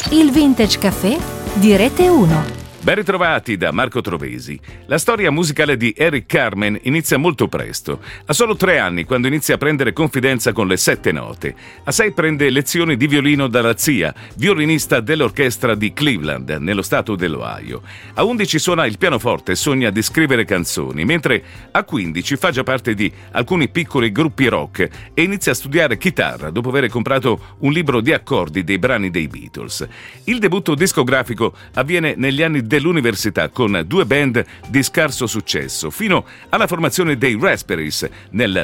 Il Vintage Café di Rete 1. Ben ritrovati da Marco Trovesi. La storia musicale di Eric Carmen inizia molto presto. Ha solo 3 anni quando inizia a prendere confidenza con le 7 note. A 6 prende lezioni di violino dalla zia, violinista dell'orchestra di Cleveland, nello stato dell'Ohio. A 11 suona il pianoforte e sogna di scrivere canzoni, mentre a 15 fa già parte di alcuni piccoli gruppi rock e inizia a studiare chitarra dopo aver comprato un libro di accordi dei brani dei Beatles. Il debutto discografico avviene negli anni dell'università con 2 band di scarso successo, fino alla formazione dei Raspberries nel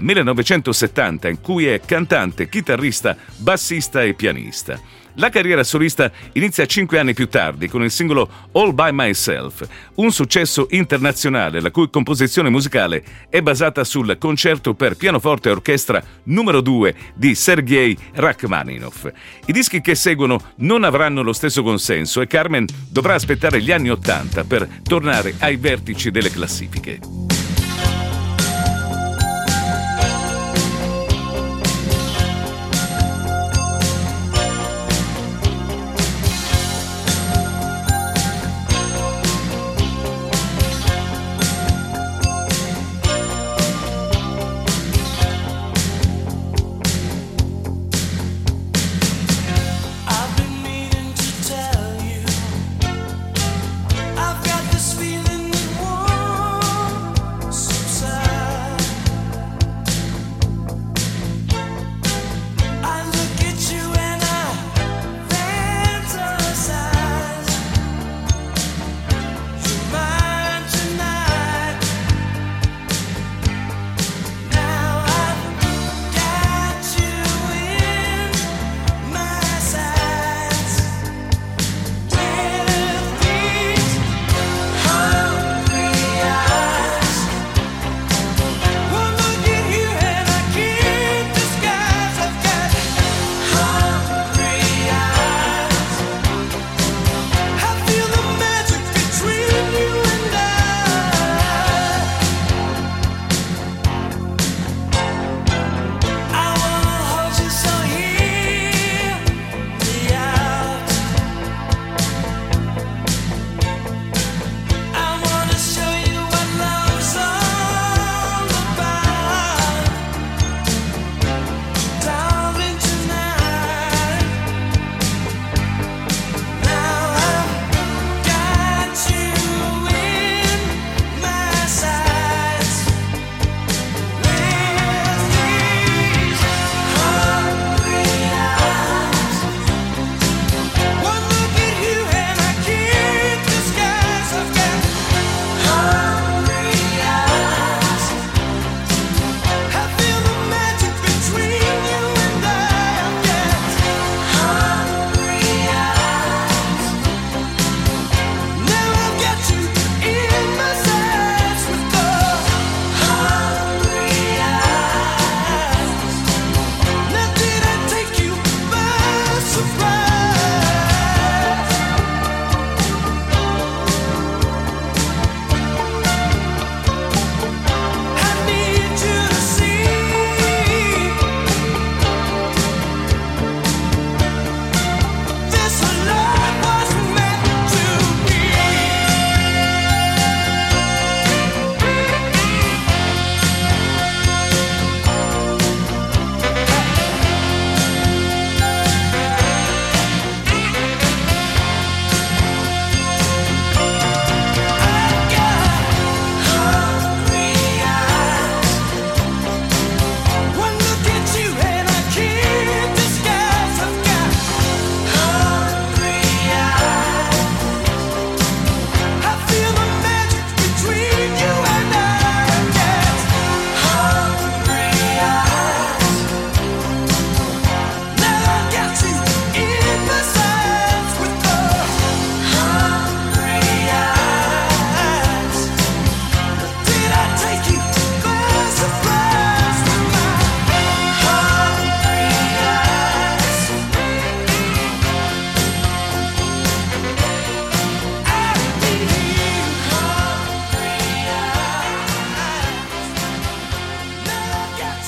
1970, in cui è cantante, chitarrista, bassista e pianista. La carriera solista inizia 5 anni più tardi con il singolo All By Myself, un successo internazionale la cui composizione musicale è basata sul concerto per pianoforte e orchestra numero 2 di Sergei Rachmaninov. I dischi che seguono non avranno lo stesso consenso e Carmen dovrà aspettare gli anni 80 per tornare ai vertici delle classifiche.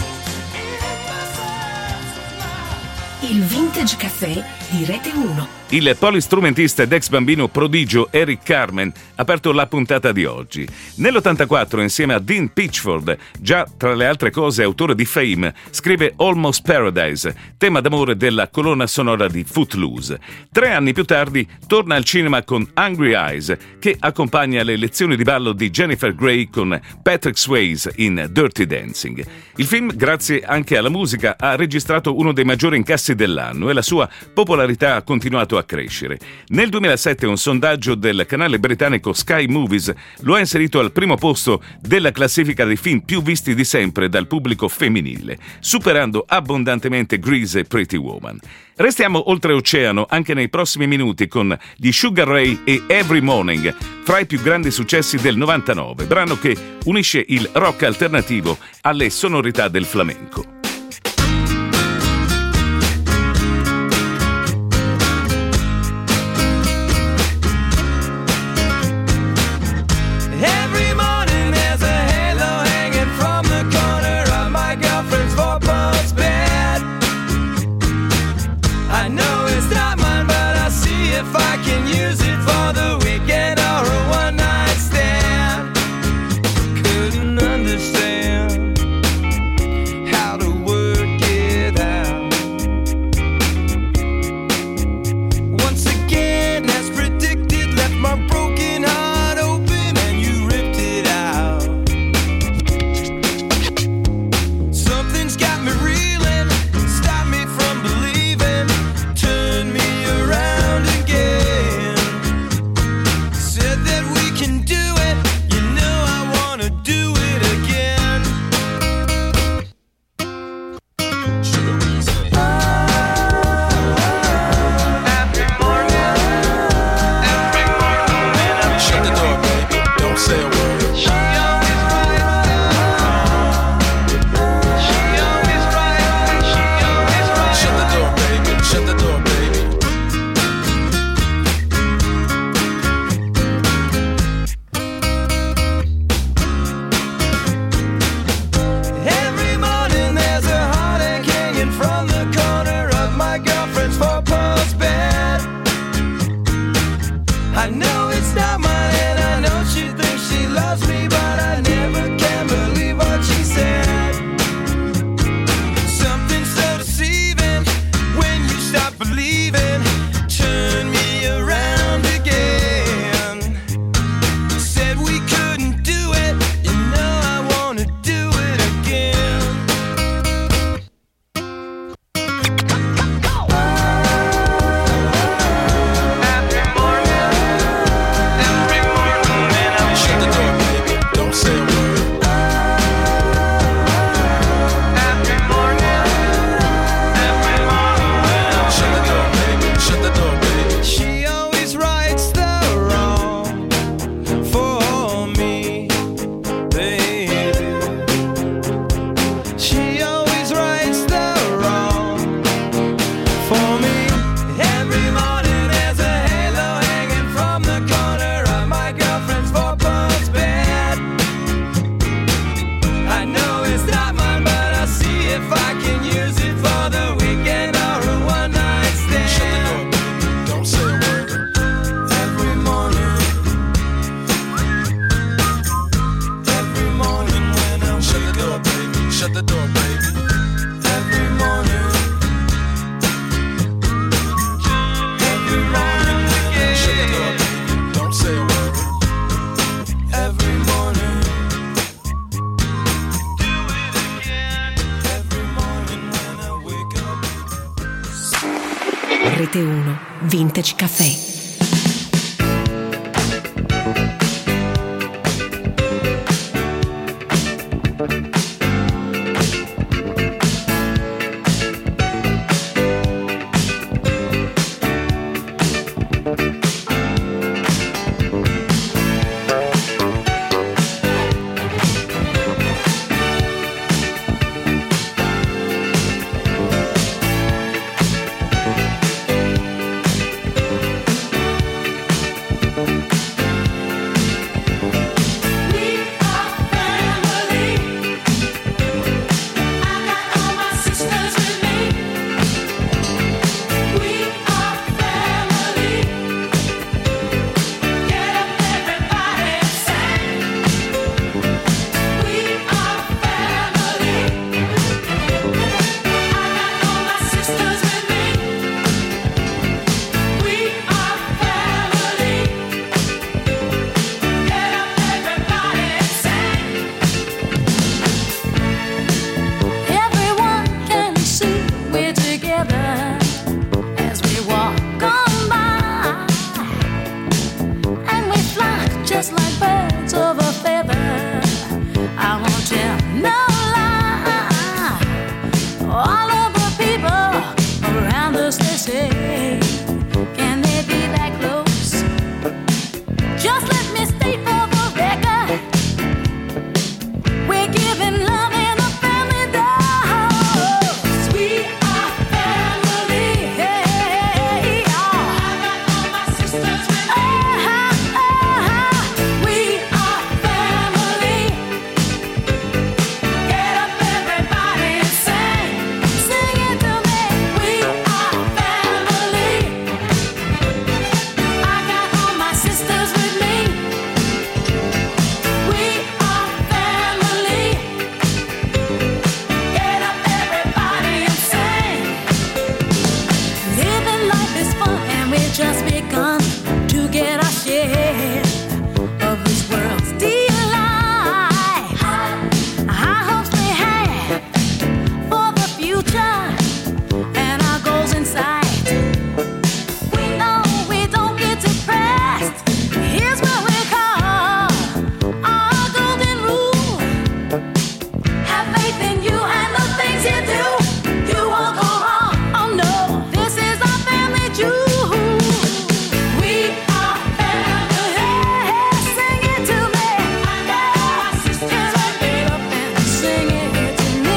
Il Vintage Café di Rete 1. Il polistrumentista ed ex bambino prodigio Eric Carmen ha aperto la puntata di oggi. Nell'84, insieme a Dean Pitchford, già tra le altre cose autore di Fame, scrive Almost Paradise, tema d'amore della colonna sonora di Footloose. 3 anni più tardi torna al cinema con Hungry Eyes, che accompagna le lezioni di ballo di Jennifer Grey con Patrick Swayze in Dirty Dancing. Il film, grazie anche alla musica, ha registrato uno dei maggiori incassi dell'anno e la sua popolarità ha continuato a crescere. Nel 2007 un sondaggio del canale britannico Sky Movies lo ha inserito al primo posto della classifica dei film più visti di sempre dal pubblico femminile, superando abbondantemente Grease e Pretty Woman. Restiamo oltreoceano anche nei prossimi minuti con gli Sugar Ray e Every Morning, fra i più grandi successi del 99, brano che unisce il rock alternativo alle sonorità del flamenco. Rete 1 Vintage Caffè. say, can they be that close? Just let me state for the record, we're giving love in a family dose. We are family. Hey, I got all my sisters with me. We are family. Get up everybody and sing, sing it to me. We are family. I got all my sisters with me. We are family. Get up everybody and sing. Living life is fun and we've just begun to get our share of this world's delight. High hopes we have for the future and our goals in sight. We know we don't get depressed. Here's what we call our golden rule. Have faith in you and the things you do. You won't go wrong. Oh no, this is our family jewel. We are family. Sing it to me. I got my sisters with me. Get up and sing it to me.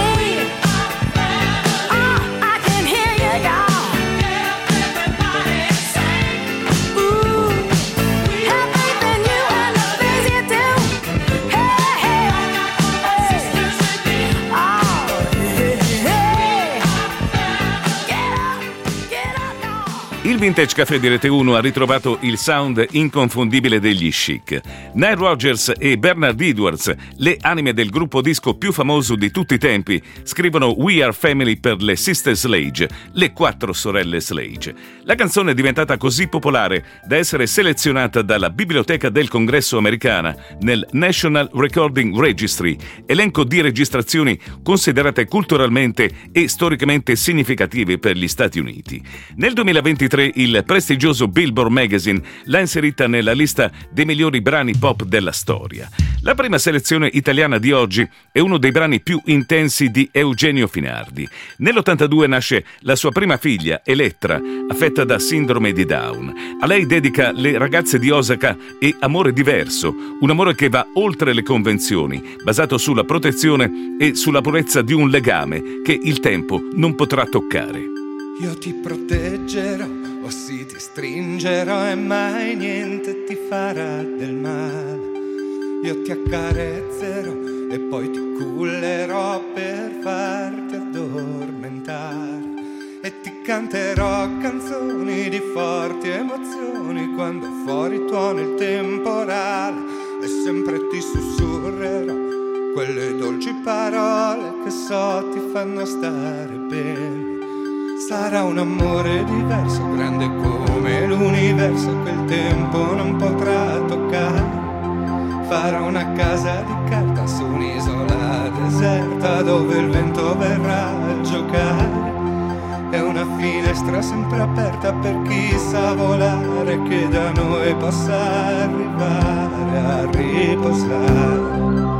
I can hear you, y'all. Get up everybody and sing. Ooh, have faith in you and the things you do. Hey, hey, I got my sisters with me. Oh, hey, hey. Get up, y'all. Il Vintage Café di Rete 1 ha ritrovato il sound inconfondibile degli Chic. Nile Rodgers e Bernard Edwards, le anime del gruppo disco più famoso di tutti i tempi, scrivono We Are Family per le Sister Sledge, le 4 sorelle Sledge. La canzone è diventata così popolare da essere selezionata dalla Biblioteca del Congresso americana nel National Recording Registry, elenco di registrazioni considerate culturalmente e storicamente significative per gli Stati Uniti. Nel 2023 il prestigioso Billboard Magazine l'ha inserita nella lista dei migliori brani pop della storia. La prima selezione italiana di oggi è uno dei brani più intensi di Eugenio Finardi. Nell'82 nasce la sua prima figlia, Elettra, affetta da sindrome di Down. A lei dedica Le ragazze di Osaka e Amore diverso, un amore che va oltre le convenzioni, basato sulla protezione e sulla purezza di un legame che il tempo non potrà toccare. Io ti proteggerò, o sì ti stringerò e mai niente ti farà del male. Io ti accarezzerò e poi ti cullerò per farti addormentare. E ti canterò canzoni di forti emozioni quando fuori tuona il temporale. E sempre ti sussurrerò quelle dolci parole che so ti fanno stare bene. Sarà un amore diverso, grande come l'universo che il tempo non potrà toccare. Farò una casa di carta su un'isola deserta dove il vento verrà a giocare. È una finestra sempre aperta per chi sa volare che da noi possa arrivare a riposare.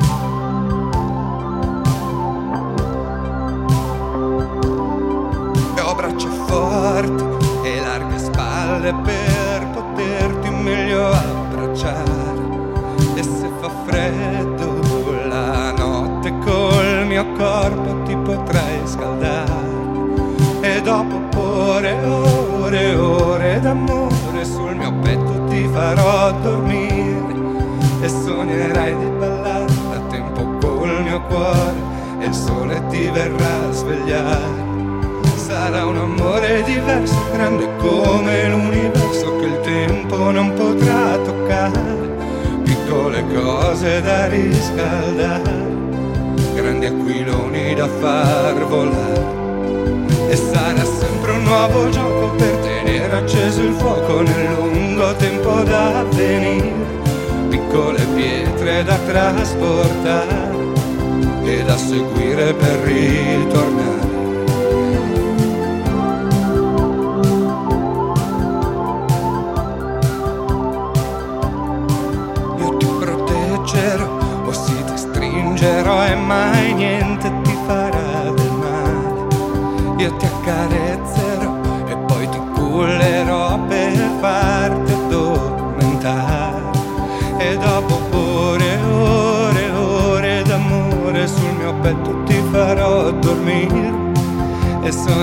Braccia forti e larghe spalle per poterti meglio abbracciare. E se fa freddo la notte col mio corpo ti potrai scaldare. E dopo ore d'amore sul mio petto ti farò dormire. E sognerai di ballare a tempo col mio cuore e il sole ti verrà a svegliare. Sarà un amore diverso, grande come l'universo che il tempo non potrà toccare. Piccole cose da riscaldare, grandi aquiloni da far volare. E sarà sempre un nuovo gioco per tenere acceso il fuoco nel lungo tempo da venire. Piccole pietre da trasportare e da seguire per ritornare. O sì ti stringerò e mai niente ti farà del male. Io ti accarezzerò e poi ti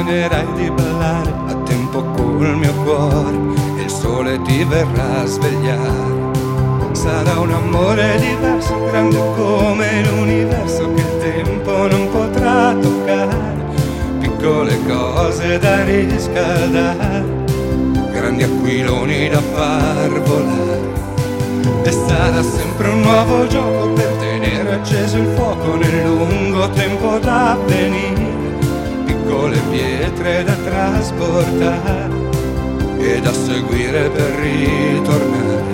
sognerai di ballare a tempo col mio cuore e il sole ti verrà a svegliare. Sarà un amore diverso, grande come l'universo che il tempo non potrà toccare. Piccole cose da riscaldare, grandi aquiloni da far volare. E sarà sempre un nuovo gioco per tenere acceso il fuoco nel lungo tempo da venire. Piccole pietre da trasportare e da seguire per ritornare.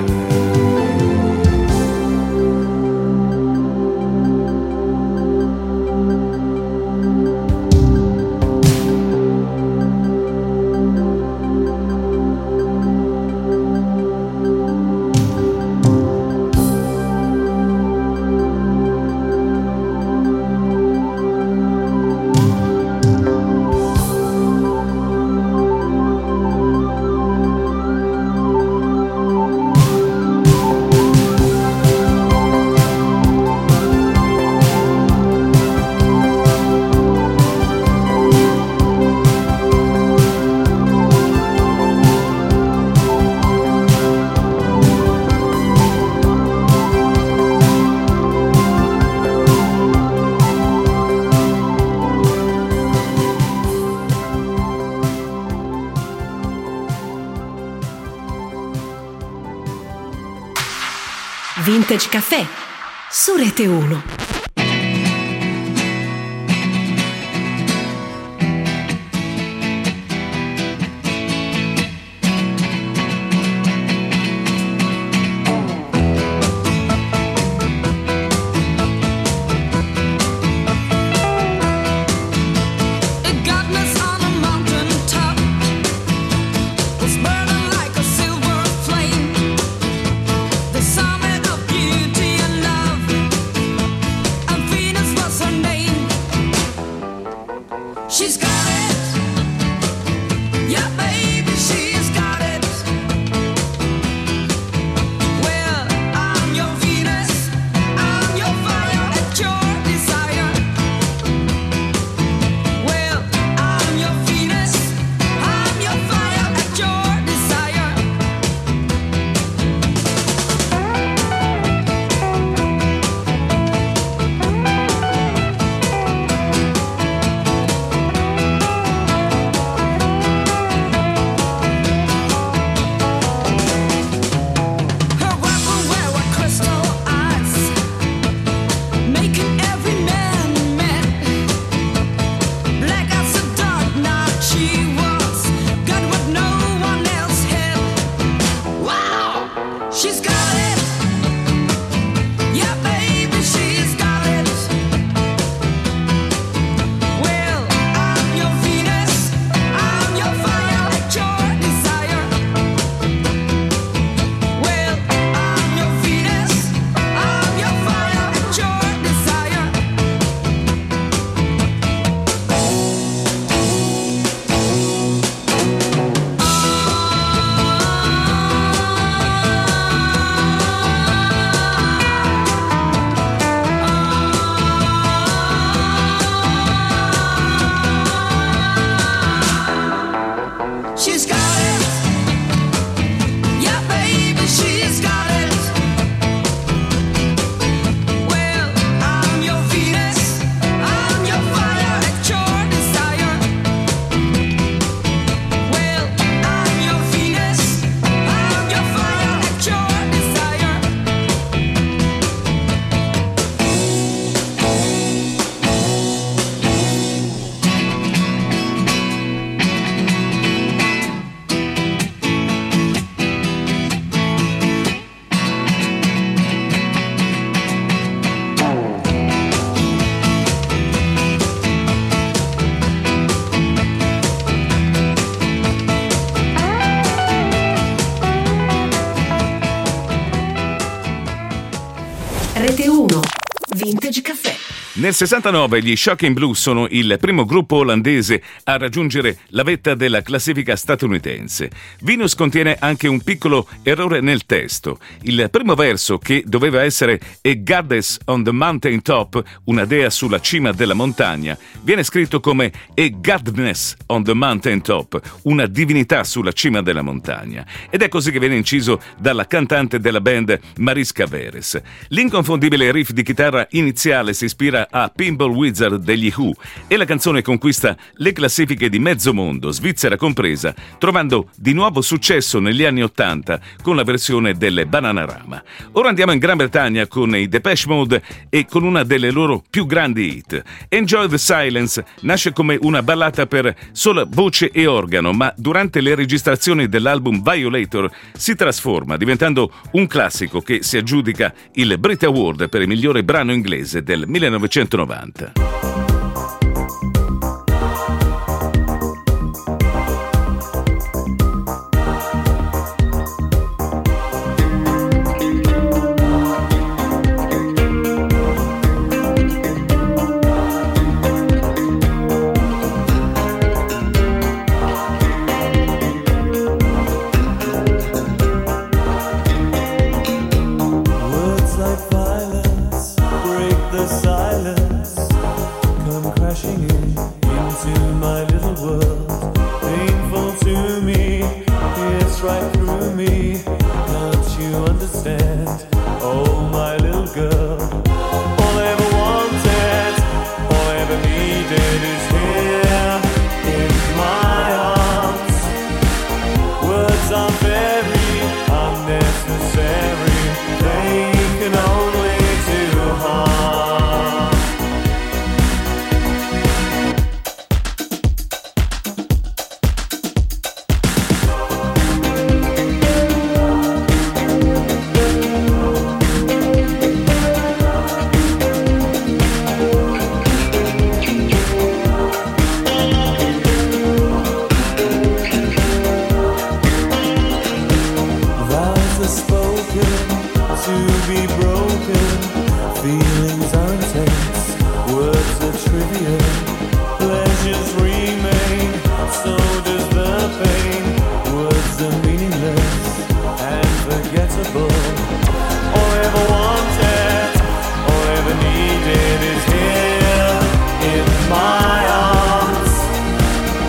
Vintage Caffè su Rete 1. Rete 1, Vintage Caffè. Nel 69 gli Shocking Blue sono il primo gruppo olandese a raggiungere la vetta della classifica statunitense. Venus contiene anche un piccolo errore nel testo. Il primo verso, che doveva essere A Goddess on the Mountain Top, una dea sulla cima della montagna, viene scritto come A Godness on the Mountain Top, una divinità sulla cima della montagna. Ed è così che viene inciso dalla cantante della band Mariska Veres. L'inconfondibile riff di chitarra iniziale si ispira a Pinball Wizard degli Who e la canzone conquista le classifiche di mezzo mondo, Svizzera compresa, trovando di nuovo successo negli anni '80 con la versione delle Bananarama. Ora andiamo in Gran Bretagna con i Depeche Mode e con una delle loro più grandi hit. Enjoy the Silence nasce come una ballata per sola voce e organo, ma durante le registrazioni dell'album Violator si trasforma, diventando un classico che si aggiudica il Brit Award per il migliore brano inglese del 1990.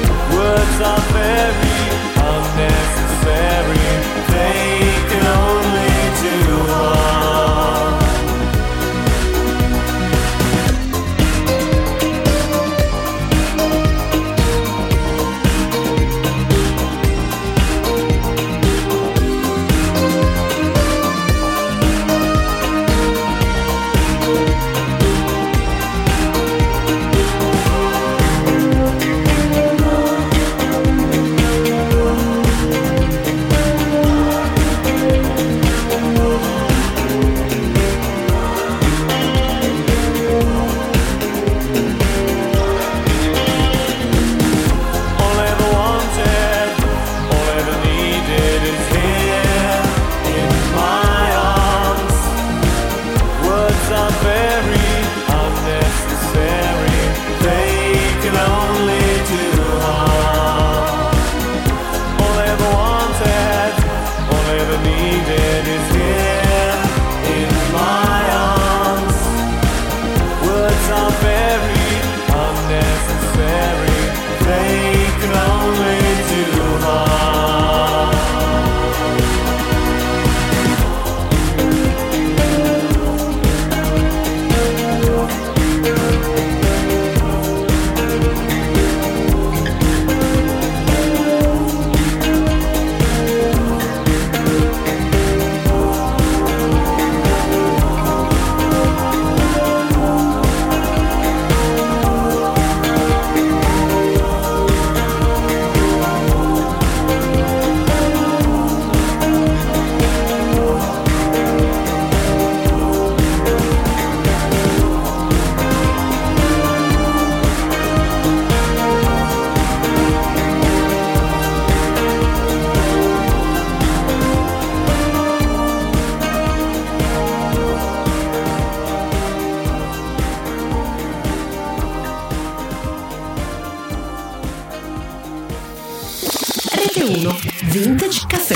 Very unnecessary, they can only Vintage Caffè.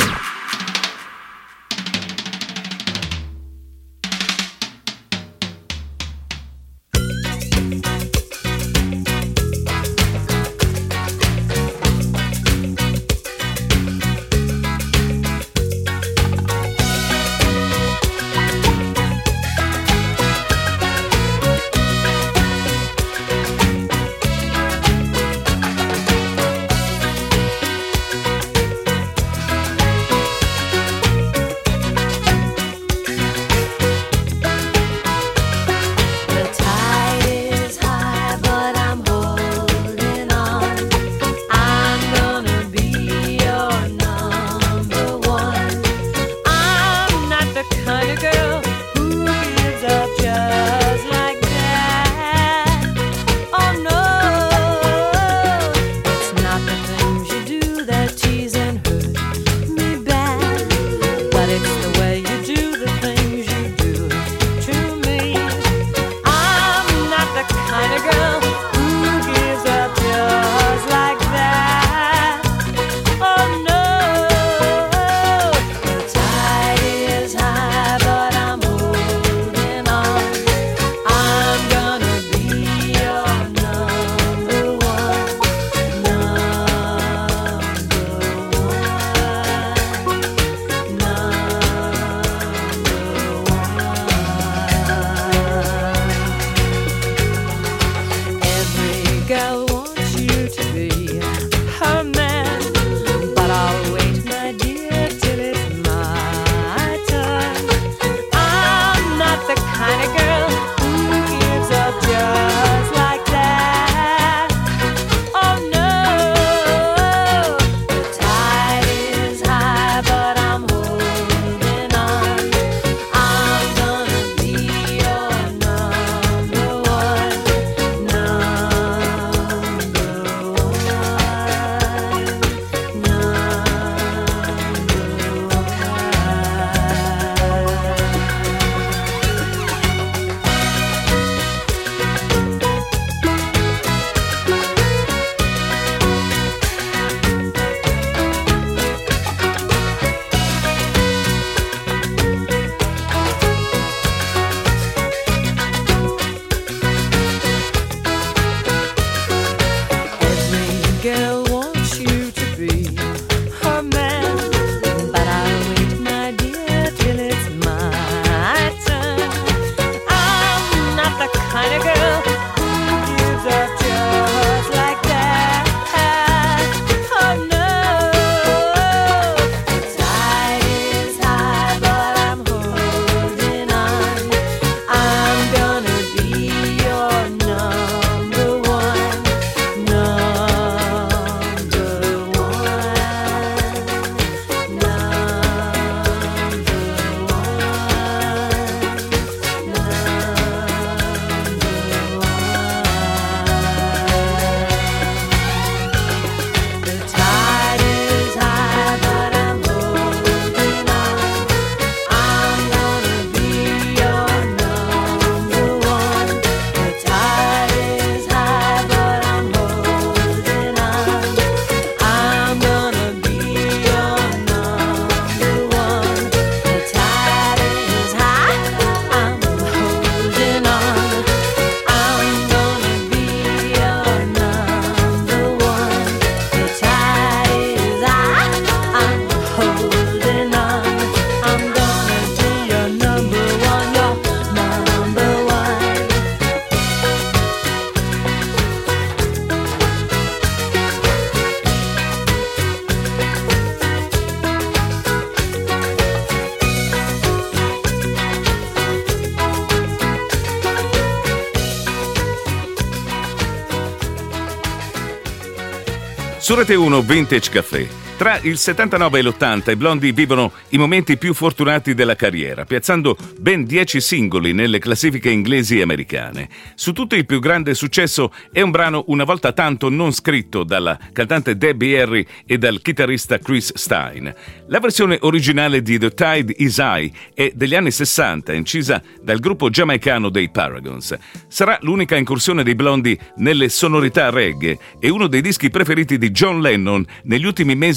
Su Rete 1 Vintage Caffè. Tra il 79 e l'80 i Blondie vivono i momenti più fortunati della carriera, piazzando ben 10 singoli nelle classifiche inglesi e americane. Su tutti il più grande successo è un brano una volta tanto non scritto dalla cantante Debbie Harry e dal chitarrista Chris Stein. La versione originale di The Tide is High è degli anni 60, incisa dal gruppo giamaicano dei Paragons. Sarà l'unica incursione dei Blondie nelle sonorità reggae e uno dei dischi preferiti di John Lennon negli ultimi mesi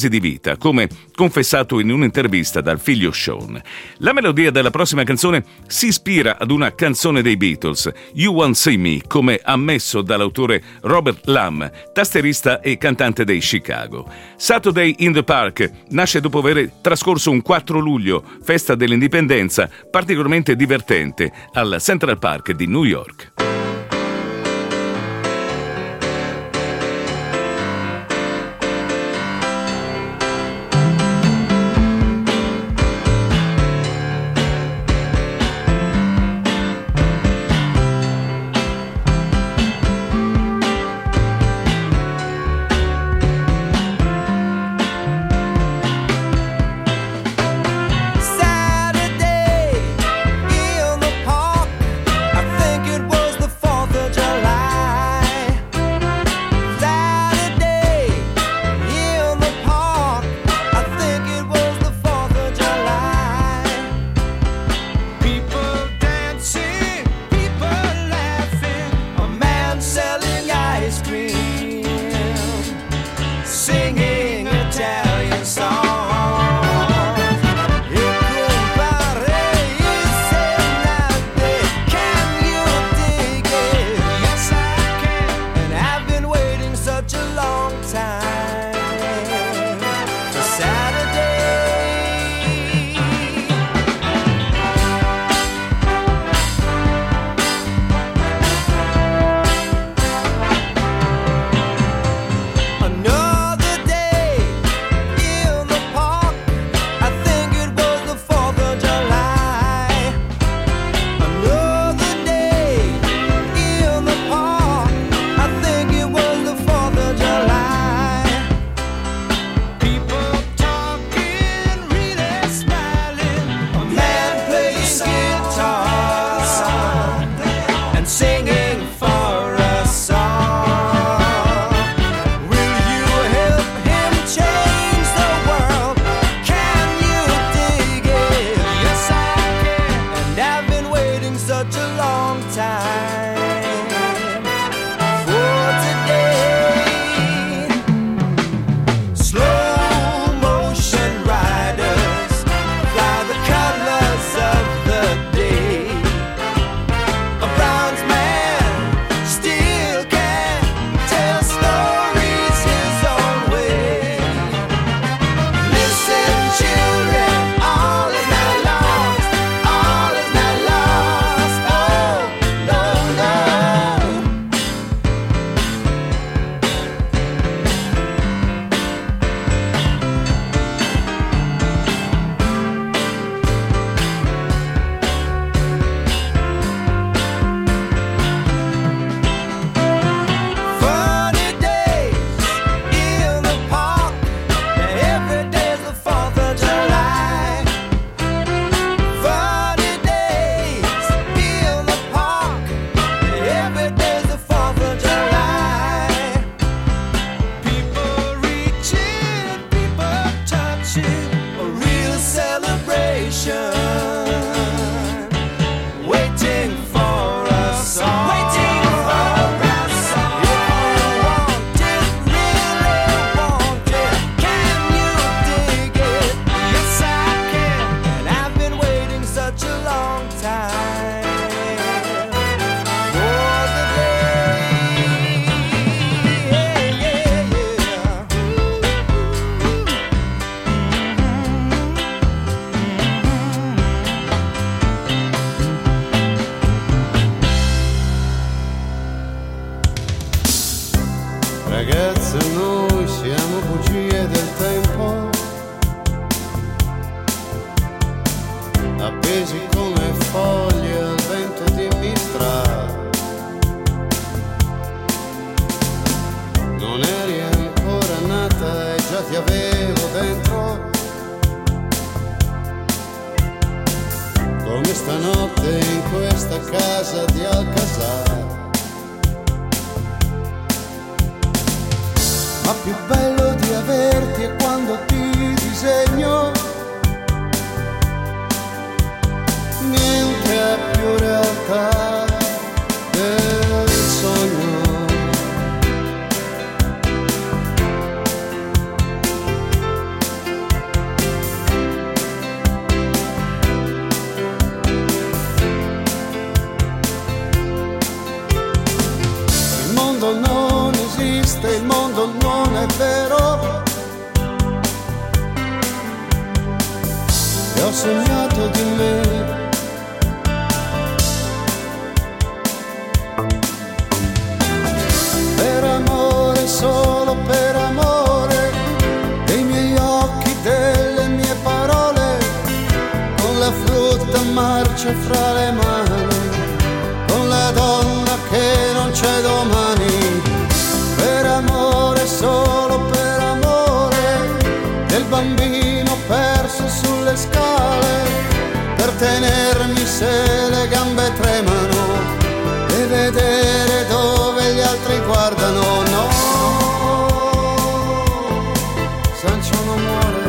mesi di vita, come confessato in un'intervista dal figlio Sean. La melodia della prossima canzone si ispira ad una canzone dei Beatles, You Won't See Me, come ammesso dall'autore Robert Lamm, tastierista e cantante dei Chicago. Saturday in the Park nasce dopo aver trascorso un 4 luglio, festa dell'indipendenza, particolarmente divertente, al Central Park di New York. Ragazze, noi siamo bugie del tempo, appesi come foglie al vento di Mistral. Non eri ancora nata e già ti avevo dentro, come stanotte in questa casa di Alcazar. Ma più bello di averti è quando ti disegno, niente è più realtà del sogno. esiste il mondo, non è vero. E ho sognato di me. Per amore, solo per amore, dei miei occhi, delle mie parole, con la frutta marcia fra le mani, con la donna che non c'è domani. Per amore, solo per amore, del bambino perso sulle scale, per tenermi se le gambe tremano e vedere dove gli altri guardano. No, Sancio non muore.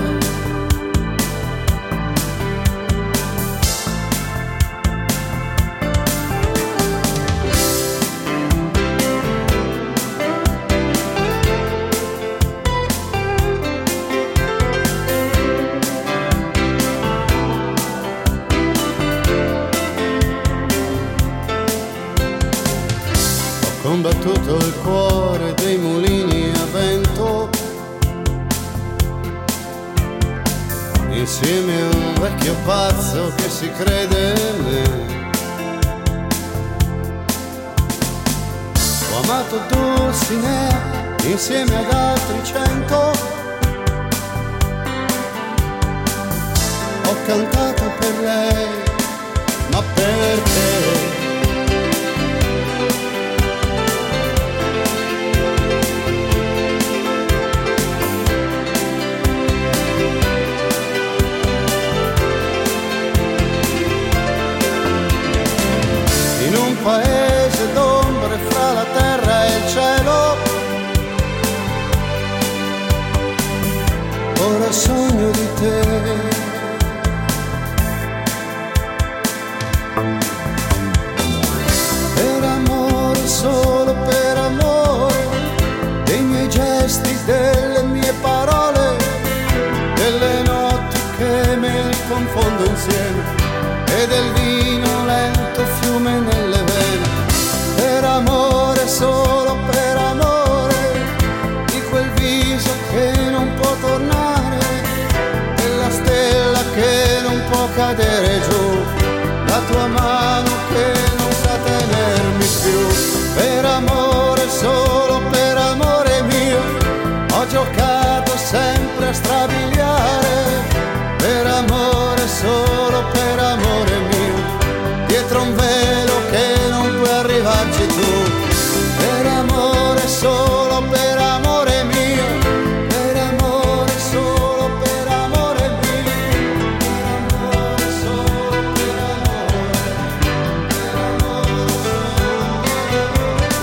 Combattuto il cuore dei mulini a vento, insieme a un vecchio pazzo che si crede in me. Ho amato Dulcinea insieme ad altri 100, ho cantato per lei, ma perché? Paese d'ombre fra la terra e il cielo, ora sogno di te. Per amore, solo per amore, dei miei gesti, delle mie parole, delle notti che me li confondo insieme e del vino lento fiume nelle vene. Per amore, solo per amore, di quel viso che non può tornare, della stella che non può cadere giù, la tua mano che non sa tenermi più. Per amore, solo per amore mio, ho giocato sempre a strabiliare. Per amore, solo per amore mio, dietro un velo che non puoi arrivarci tu. Per amore, solo per amore mio, per amore, solo per amore mio, per amore, solo per amore, per amore, solo per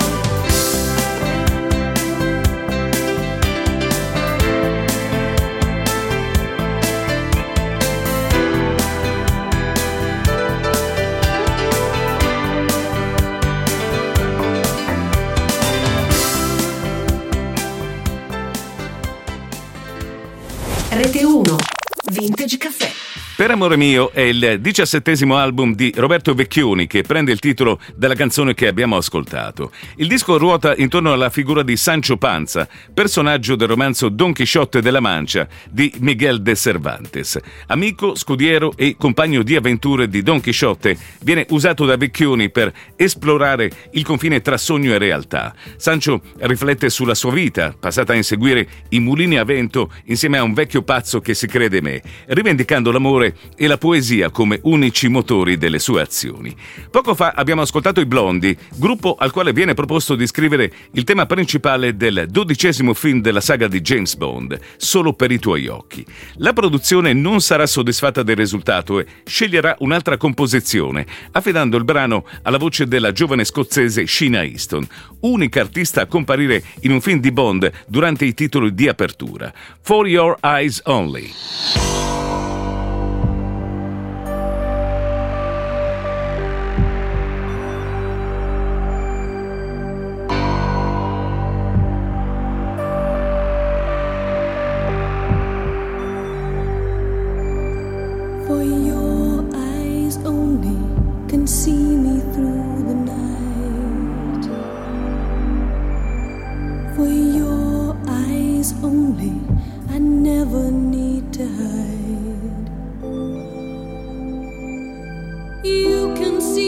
Rete 1 Vintage Caffè. Per amore mio è il 17° album di Roberto Vecchioni, che prende il titolo dalla canzone che abbiamo ascoltato. Il disco ruota intorno alla figura di Sancho Panza, personaggio del romanzo Don Chisciotte de la Mancia di Miguel de Cervantes. Amico, scudiero e compagno di avventure di Don Chisciotte, viene usato da Vecchioni per esplorare il confine tra sogno e realtà. Sancho riflette sulla sua vita, passata a inseguire i mulini a vento insieme a un vecchio pazzo che si crede me, rivendicando l'amore e la poesia come unici motori delle sue azioni. Poco fa abbiamo ascoltato i Blondi, gruppo al quale viene proposto di scrivere il tema principale del 12° film della saga di James Bond, Solo per i tuoi occhi. La produzione non sarà soddisfatta del risultato e sceglierà un'altra composizione, affidando il brano alla voce della giovane scozzese Sheena Easton, unica artista a comparire in un film di Bond durante i titoli di apertura. For Your Eyes Only. For your eyes only can see me through the night. For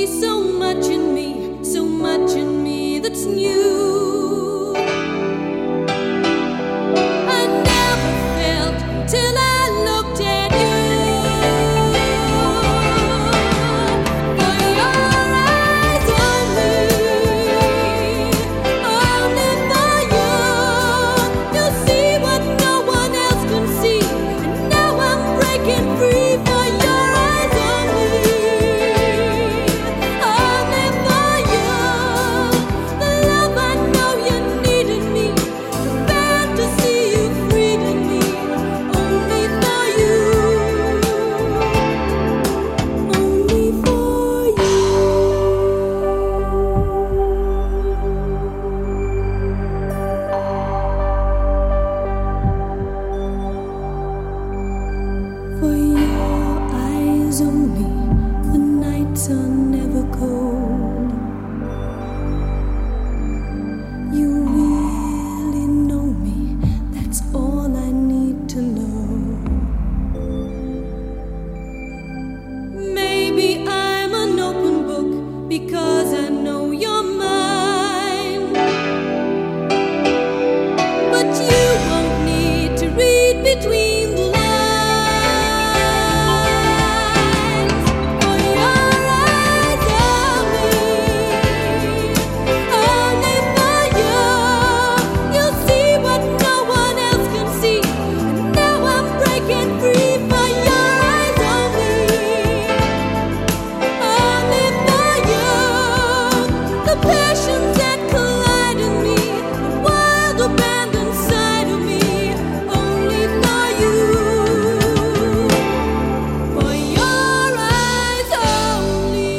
so much in me that's new. I never felt till I looked at you. For your eyes on me, only for you. You see what no one else can see, and now I'm breaking free. For your eyes on me, only for you. The love I know you needed me, the fantasy you freed me, only for you, only for you. For your eyes only, the nights are never cold. You really know me, that's all I need to know. Maybe I'm an open book because I know you're mine. But you won't need to read between the lines. For your eyes on me, only for you. You see what no one else can see, and now I'm breaking free. For your eyes on me, only for you. The passions that collide in me, the wild abandon side of me, only for you. For your eyes only.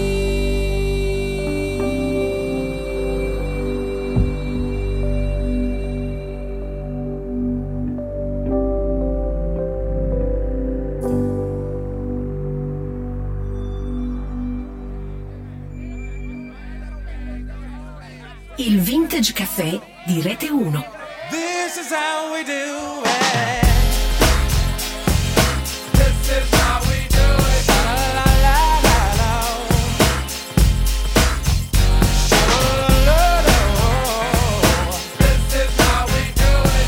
Il Vintage Caffè di Rete 1. This is how we do it. This is how we do it. La la la la la. Sha-la-la-la-la. This is how we do it.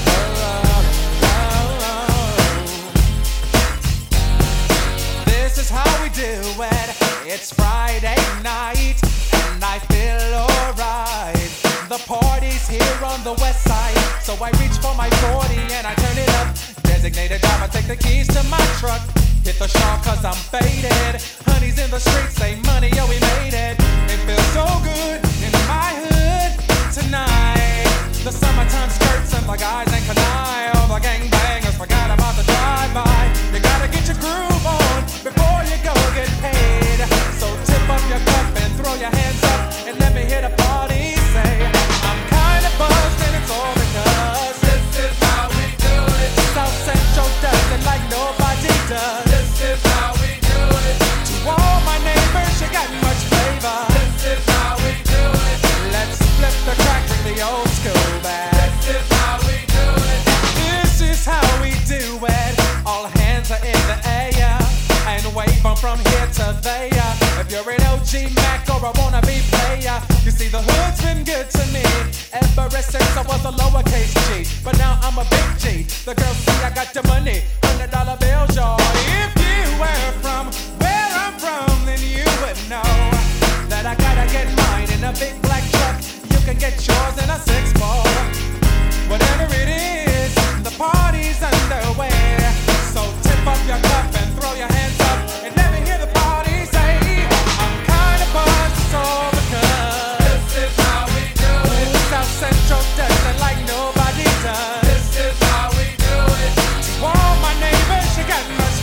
This is how we do it. It's Friday night and I feel alright. The party's here on the west side, so I reach for my 40 and I turn it up. Designated driver, take the keys to my truck. Hit the shawl cause I'm faded. Honey's in the streets, say money, yo, we made it. It feels so good in my hood tonight. The summertime skirts and the guys ain't canine. All the gangbangers forgot about the drive-by. You gotta get your groove on before you go get paid. So tip up your cup and throw your hands up and let me hear the party say, I'm kinda buzzed and it's all because this is how we do it. South Central does it like nobody does. This is how we do it. To all my neighbors, you got much flavor. This is how we do it. Let's flip the crack with the old school back. This is how we do it. This is how we do it. All hands are in the air and wave 'em from here to there. If you're an OG Mac or a wannabe player, you see the hood's been good to me ever since I was a lowercase G. But now I'm a big G. The girls see I got the money, $100 bills, y'all. If you were from where I'm from, then you would know that I gotta get mine in a big black truck. You can get yours in a 6-4. Whatever it is, the party's underway. So tip up your cup and throw your hands up and let me hear the party say, I'm kinda buzzed, it's all because this is how we do it. South Central does it like nobody does. This is how we do it. To all my neighbors, you got much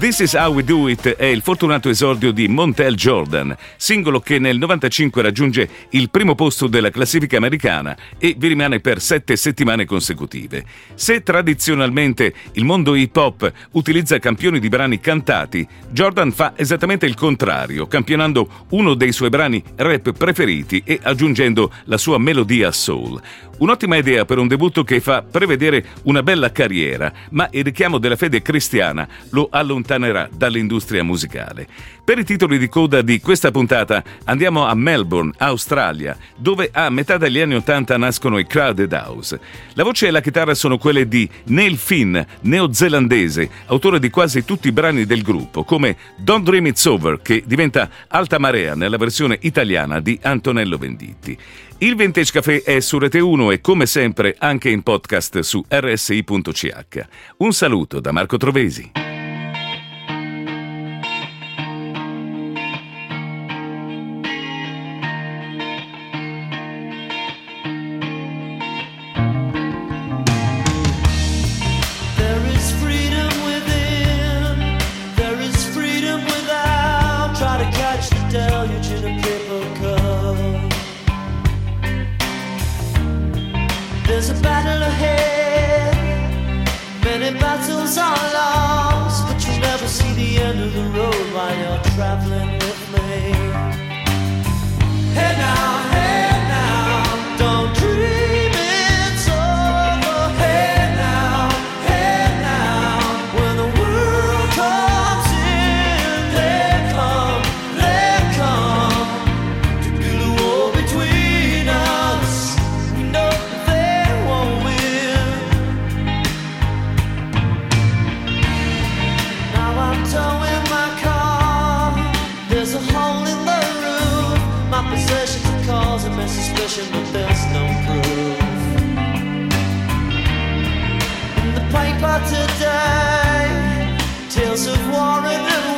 This Is How We Do It è il fortunato esordio di Montel Jordan, singolo che nel 95 raggiunge il primo posto della classifica americana e vi rimane per 7 settimane consecutive. Se tradizionalmente il mondo hip hop utilizza campioni di brani cantati, Jordan fa esattamente il contrario, campionando uno dei suoi brani rap preferiti e aggiungendo la sua melodia soul. Un'ottima idea per un debutto che fa prevedere una bella carriera, ma il richiamo della fede cristiana lo allontanerà dall'industria musicale. Per i titoli di coda di questa puntata andiamo a Melbourne, Australia, dove a metà degli anni 80 nascono i Crowded House. La voce e la chitarra sono quelle di Neil Finn, neozelandese, autore di quasi tutti i brani del gruppo, come Don't Dream It's Over, che diventa Alta Marea nella versione italiana di Antonello Venditti. Il Vintage Café è su Rete 1 e come sempre anche in podcast su rsi.ch. Un saluto da Marco Trovesi. There's a battle ahead, many battles are lost, but you'll never see the end of the road while you're traveling with me. Hey now, don't dream it's over. Hey now, when the world comes in, they come to build a wall between us. We know towing my car, there's a hole in the roof. My possessions are causing me suspicion, but there's no proof. In the paper today, tales of war and